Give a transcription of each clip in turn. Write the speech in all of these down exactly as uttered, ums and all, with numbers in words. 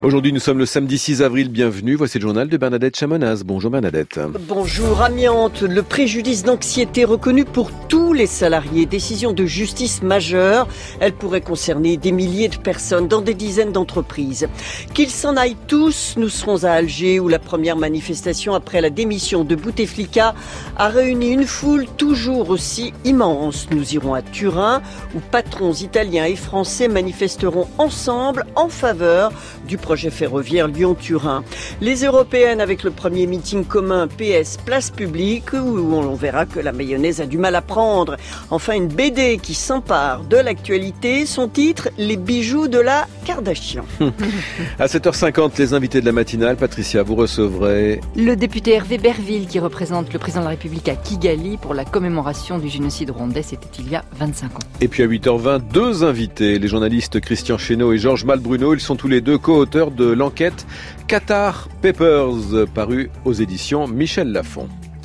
Aujourd'hui, nous sommes le samedi six avril. Bienvenue. Voici le journal de Bernadette Chamonaz. Bonjour Bernadette. Bonjour. Amiante, le préjudice d'anxiété reconnu pour tous les salariés. Décision de justice majeure. Elle pourrait concerner des milliers de personnes dans des dizaines d'entreprises. Qu'ils s'en aillent tous. Nous serons à Alger où la première manifestation après la démission de Bouteflika a réuni une foule toujours aussi immense. Nous irons à Turin où patrons italiens et français manifesteront ensemble en faveur du projet projet ferroviaire Lyon-Turin. Les européennes avec le premier meeting commun P S Place Publique où on verra que la mayonnaise a du mal à prendre. Enfin, une B D qui s'empare de l'actualité. Son titre, Les bijoux de la Kardashian. À sept heures cinquante, les invités de la matinale. Patricia, vous recevrez le député Hervé Berville qui représente le président de la République à Kigali pour la commémoration du génocide rwandais. C'était il y a vingt-cinq ans. Et puis à huit heures vingt, deux invités. Les journalistes Christian Chesneau et Georges Malbruno. Ils sont tous les deux co-auteurs de l'enquête Qatar Papers, parue aux éditions Michel Lafon.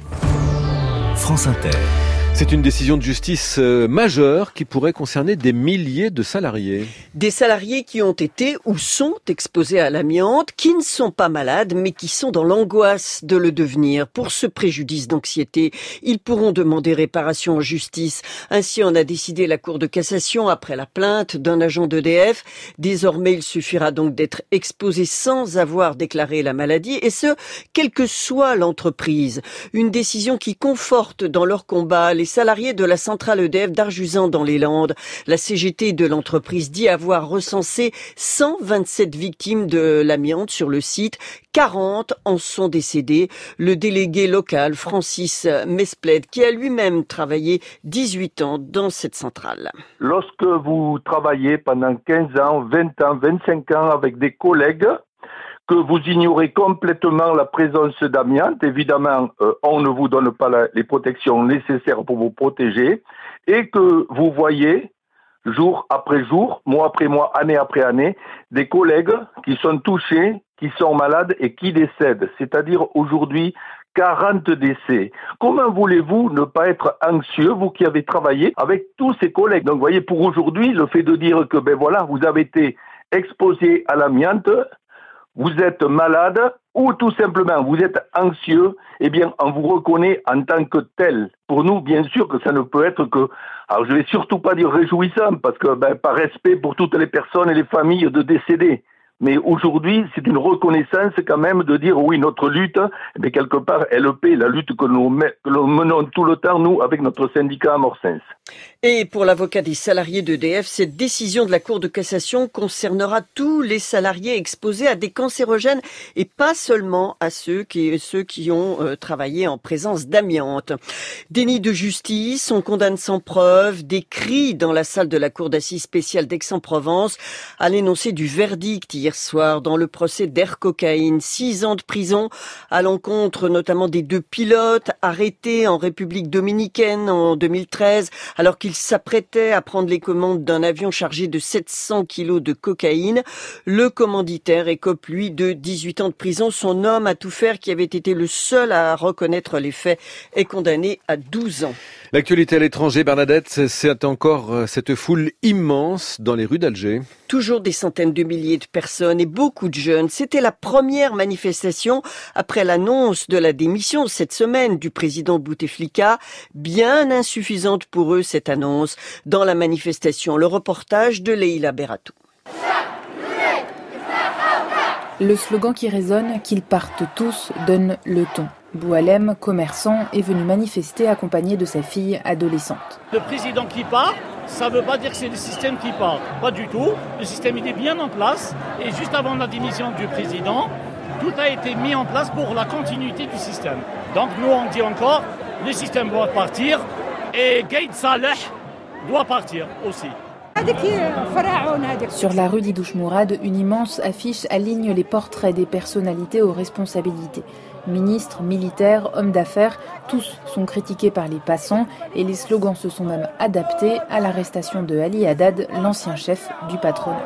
France Inter. C'est une décision de justice majeure qui pourrait concerner des milliers de salariés. Des salariés qui ont été ou sont exposés à l'amiante, qui ne sont pas malades, mais qui sont dans l'angoisse de le devenir. Pour ce préjudice d'anxiété, ils pourront demander réparation en justice. Ainsi en a décidé la Cour de cassation après la plainte d'un agent d'E D F. Désormais, il suffira donc d'être exposé sans avoir déclaré la maladie, et ce, quelle que soit l'entreprise. Une décision qui conforte dans leur combat les salariés de la centrale E D F d'Arjuzan dans les Landes. La C G T de l'entreprise dit avoir recensé cent vingt-sept victimes de l'amiante sur le site. quarante en sont décédés. Le délégué local, Francis Mespled, qui a lui-même travaillé dix-huit ans dans cette centrale. Lorsque vous travaillez pendant quinze ans, vingt ans, vingt-cinq ans avec des collègues, que vous ignorez complètement la présence d'amiante, évidemment, euh, on ne vous donne pas la, les protections nécessaires pour vous protéger, et que vous voyez, jour après jour, mois après mois, année après année, des collègues qui sont touchés, qui sont malades et qui décèdent. C'est-à-dire aujourd'hui, quarante décès. Comment voulez-vous ne pas être anxieux, vous qui avez travaillé avec tous ces collègues? Donc, vous voyez, pour aujourd'hui, le fait de dire que, ben voilà, vous avez été exposé à l'amiante, vous êtes malade ou tout simplement vous êtes anxieux, eh bien on vous reconnaît en tant que tel. Pour nous, bien sûr que ça ne peut être que, alors je vais surtout pas dire réjouissant, parce que ben, par respect pour toutes les personnes et les familles de décédés. Mais aujourd'hui, c'est une reconnaissance quand même de dire oui, notre lutte, mais quelque part, elle paie la lutte que nous, que nous menons tout le temps, nous, avec notre syndicat à Morsens. Et pour l'avocat des salariés d'E D F, cette décision de la Cour de cassation concernera tous les salariés exposés à des cancérogènes et pas seulement à ceux qui, ceux qui ont euh, travaillé en présence d'amiante. Déni de justice, on condamne sans preuve, des cris dans la salle de la Cour d'assises spéciale d'Aix-en-Provence à l'énoncé du verdict hier soir dans le procès d'Air Cocaïne. Six ans de prison à l'encontre notamment des deux pilotes arrêtés en République dominicaine en deux mille treize alors qu'ils s'apprêtaient à prendre les commandes d'un avion chargé de sept cents kilos de cocaïne. Le commanditaire écope, lui, de dix-huit ans de prison. Son homme à tout faire, qui avait été le seul à reconnaître les faits, est condamné à douze ans. L'actualité à l'étranger, Bernadette, c'est encore cette foule immense dans les rues d'Alger. Toujours des centaines de milliers de personnes et beaucoup de jeunes. C'était la première manifestation après l'annonce de la démission cette semaine du président Bouteflika. Bien insuffisante pour eux, cette annonce. Dans la manifestation, le reportage de Leïla Beratou. Le slogan qui résonne, qu'ils partent tous, donne le ton. Boualem, commerçant, est venu manifester accompagné de sa fille adolescente. Le président qui part, ça ne veut pas dire que c'est le système qui part. Pas du tout. Le système il est bien en place. Et juste avant la démission du président, tout a été mis en place pour la continuité du système. Donc nous on dit encore, le système doit partir et Gaïd Saleh doit partir aussi. Sur la rue d'Idouche Mourad, une immense affiche aligne les portraits des personnalités aux responsabilités. Ministres, militaires, hommes d'affaires, tous sont critiqués par les passants et les slogans se sont même adaptés à l'arrestation de Ali Haddad, l'ancien chef du patronat.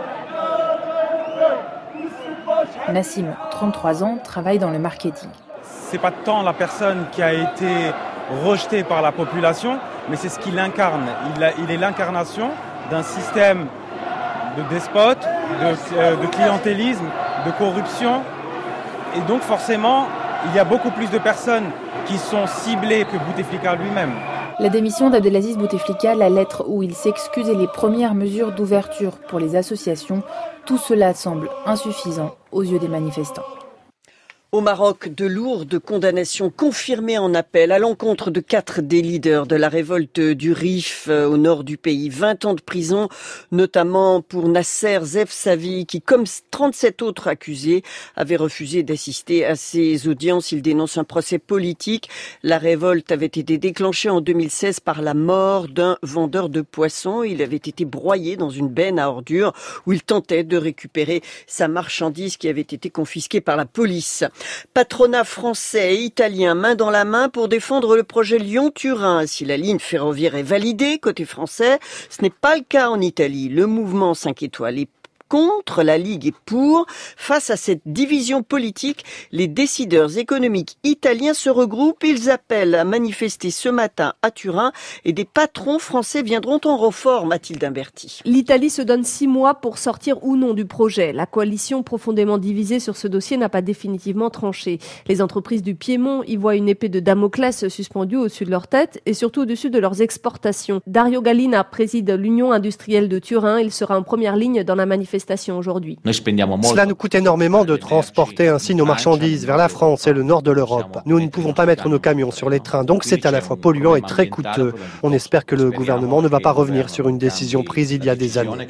Nassim, trente-trois ans, travaille dans le marketing. C'est pas tant la personne qui a été rejetée par la population, mais c'est ce qu'il incarne. Il, a, il est l'incarnation d'un système de despote, de, euh, de clientélisme, de corruption. Et donc forcément, il y a beaucoup plus de personnes qui sont ciblées que Bouteflika lui-même. La démission d'Abdelaziz Bouteflika, la lettre où il s'excuse et les premières mesures d'ouverture pour les associations, tout cela semble insuffisant aux yeux des manifestants. Au Maroc, de lourdes condamnations confirmées en appel à l'encontre de quatre des leaders de la révolte du Rif au nord du pays. vingt ans de prison, notamment pour Nasser Zefsavi, qui, comme trente-sept autres accusés, avait refusé d'assister à ces audiences. Il dénonce un procès politique. La révolte avait été déclenchée en deux mille seize par la mort d'un vendeur de poissons. Il avait été broyé dans une benne à ordures où il tentait de récupérer sa marchandise qui avait été confisquée par la police. Patronat français et italien main dans la main pour défendre le projet Lyon-Turin. Si la ligne ferroviaire est validée côté français, ce n'est pas le cas en Italie. Le mouvement cinq étoiles est contre, la Ligue est pour. Face à cette division politique, les décideurs économiques italiens se regroupent. Ils appellent à manifester ce matin à Turin et des patrons français viendront en renfort, Mathilde Imberti. L'Italie se donne six mois pour sortir ou non du projet. La coalition profondément divisée sur ce dossier n'a pas définitivement tranché. Les entreprises du Piémont y voient une épée de Damoclès suspendue au-dessus de leur tête et surtout au-dessus de leurs exportations. Dario Gallina préside l'Union industrielle de Turin. Il sera en première ligne dans la manifestation aujourd'hui. Cela nous coûte énormément de transporter ainsi nos marchandises vers la France et le nord de l'Europe. Nous ne pouvons pas mettre nos camions sur les trains, donc c'est à la fois polluant et très coûteux. On espère que le gouvernement ne va pas revenir sur une décision prise il y a des années.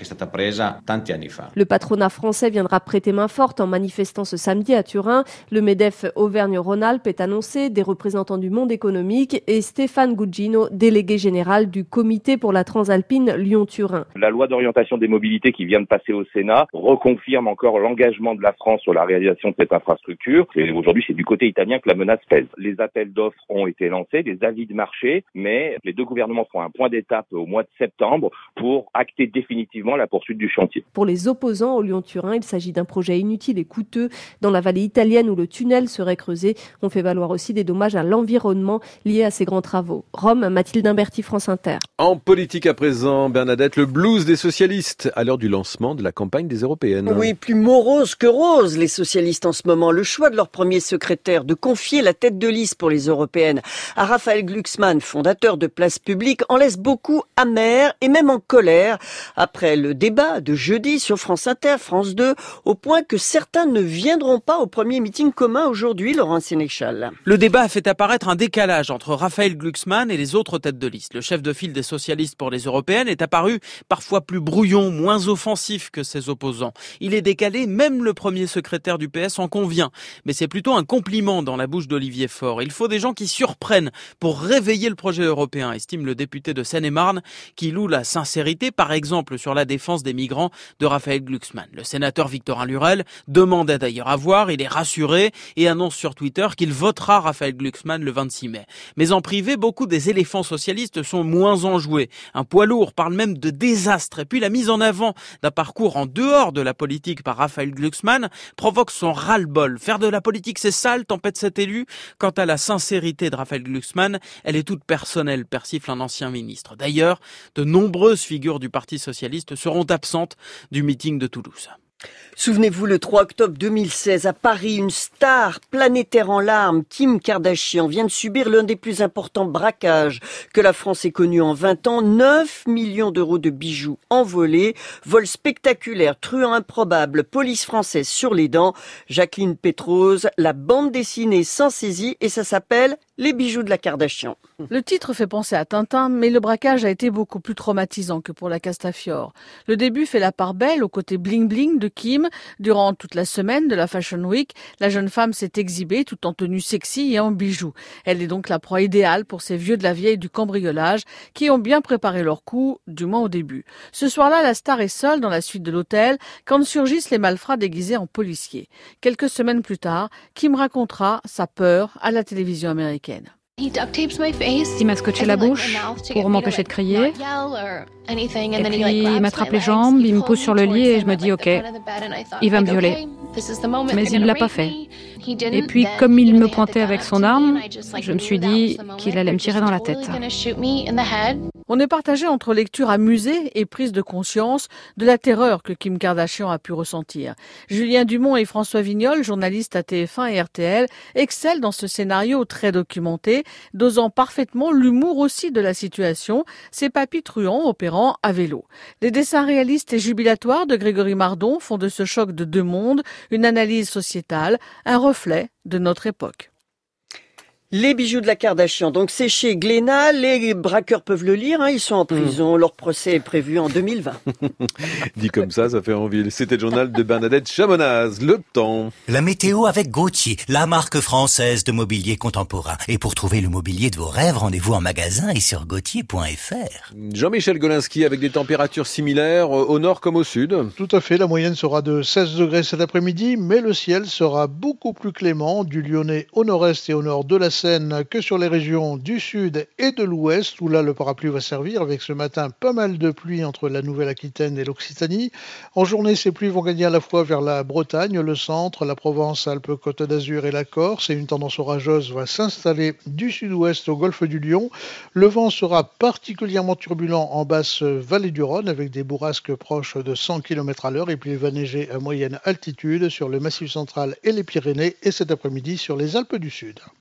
Le patronat français viendra prêter main forte en manifestant ce samedi à Turin. Le MEDEF Auvergne-Rhône-Alpes est annoncé, des représentants du monde économique et Stéphane Gugino, délégué général du comité pour la Transalpine Lyon-Turin. La loi d'orientation des mobilités qui vient de passer au Sénat reconfirme encore l'engagement de la France sur la réalisation de cette infrastructure. Et aujourd'hui, c'est du côté italien que la menace pèse. Les appels d'offres ont été lancés, des avis de marché, mais les deux gouvernements feront un point d'étape au mois de septembre pour acter définitivement la poursuite du chantier. Pour les opposants au Lyon-Turin, il s'agit d'un projet inutile et coûteux dans la vallée italienne où le tunnel serait creusé. On fait valoir aussi des dommages à l'environnement liés à ces grands travaux. Rome, Mathilde Imberti, France Inter. En politique à présent, Bernadette, le blues des socialistes à l'heure du lancement de la campagne des européennes. Oui, plus morose que rose, les socialistes en ce moment. Le choix de leur premier secrétaire de confier la tête de liste pour les européennes à Raphaël Glucksmann, fondateur de Place Publique, en laisse beaucoup amers et même en colère après le débat de jeudi sur France Inter, France deux, au point que certains ne viendront pas au premier meeting commun aujourd'hui, Laurent Sénéchal. Le débat a fait apparaître un décalage entre Raphaël Glucksmann et les autres têtes de liste. Le chef de file des socialistes pour les européennes est apparu parfois plus brouillon, moins offensif que ses opposants. Il est décalé, même le premier secrétaire du P S en convient. Mais c'est plutôt un compliment dans la bouche d'Olivier Faure. Il faut des gens qui surprennent pour réveiller le projet européen, estime le député de Seine-et-Marne, qui loue la sincérité, par exemple, sur la défense des migrants de Raphaël Glucksmann. Le sénateur Victorin Lurel demandait d'ailleurs à voir, il est rassuré et annonce sur Twitter qu'il votera Raphaël Glucksmann le vingt-six mai. Mais en privé, beaucoup des éléphants socialistes sont moins enjoués. Un poids lourd parle même de désastre. Et puis la mise en avant d'un parcours en dehors de la politique par Raphaël Glucksmann provoque son ras-le-bol. Faire de la politique, c'est sale, tempête cet élu. Quant à la sincérité de Raphaël Glucksmann, elle est toute personnelle, persifle un ancien ministre. D'ailleurs, de nombreuses figures du Parti socialiste seront absentes du meeting de Toulouse. Souvenez-vous, le trois octobre deux mille seize, à Paris, une star planétaire en larmes, Kim Kardashian, vient de subir l'un des plus importants braquages que la France ait connu en vingt ans. neuf millions d'euros de bijoux envolés, vol spectaculaire, truand improbable, police française sur les dents. Jacqueline Pétrose, la bande dessinée s'en saisit et ça s'appelle Les bijoux de la Kardashian. Le titre fait penser à Tintin, mais le braquage a été beaucoup plus traumatisant que pour la Castafiore. Le début fait la part belle au côté bling-bling de Kim. Durant toute la semaine de la Fashion Week, la jeune femme s'est exhibée tout en tenue sexy et en bijoux. Elle est donc la proie idéale pour ces vieux de la vieille du cambriolage qui ont bien préparé leur coup, du moins au début. Ce soir-là, la star est seule dans la suite de l'hôtel quand surgissent les malfrats déguisés en policiers. Quelques semaines plus tard, Kim racontera sa peur à la télévision américaine. Il m'a scotché la bouche pour m'empêcher de crier. Et puis il m'attrape les jambes, il me pousse sur le lit et je me dis ok, il va me violer. Mais il ne l'a pas fait. Et puis, comme il me pointait avec son arme, je me suis dit qu'il allait me tirer dans la tête. On est partagé entre lecture amusée et prise de conscience de la terreur que Kim Kardashian a pu ressentir. Julien Dumont et François Vignol, journalistes à T F un et R T L, excellent dans ce scénario très documenté, dosant parfaitement l'humour aussi de la situation, ces papis truands opérant à vélo. Les dessins réalistes et jubilatoires de Grégory Mardon font de ce choc de deux mondes une analyse sociétale, un reflet de notre époque. Les bijoux de la Kardashian, donc c'est chez Glénat, les braqueurs peuvent le lire, hein, ils sont en prison, mmh. leur procès est prévu en deux mille vingt. Dit comme ça, ça fait envie. C'était le journal de Bernadette Chamonaz. Le temps. La météo avec Gauthier, la marque française de mobilier contemporain. Et pour trouver le mobilier de vos rêves, rendez-vous en magasin et sur gauthier point f r. Jean-Michel Golinski avec des températures similaires au nord comme au sud. Tout à fait, la moyenne sera de seize degrés cet après-midi, mais le ciel sera beaucoup plus clément du Lyonnais au nord-est et au nord de la Seine que sur les régions du sud et de l'ouest, où là le parapluie va servir, avec ce matin pas mal de pluie entre la Nouvelle-Aquitaine et l'Occitanie. En journée, ces pluies vont gagner à la fois vers la Bretagne, le centre, la Provence, Alpes, Côte d'Azur et la Corse, et une tendance orageuse va s'installer du sud-ouest au golfe du Lion. Le vent sera particulièrement turbulent en basse vallée du Rhône, avec des bourrasques proches de cent kilomètres à l'heure, et puis il va neiger à moyenne altitude sur le Massif central et les Pyrénées, et cet après-midi sur les Alpes du Sud.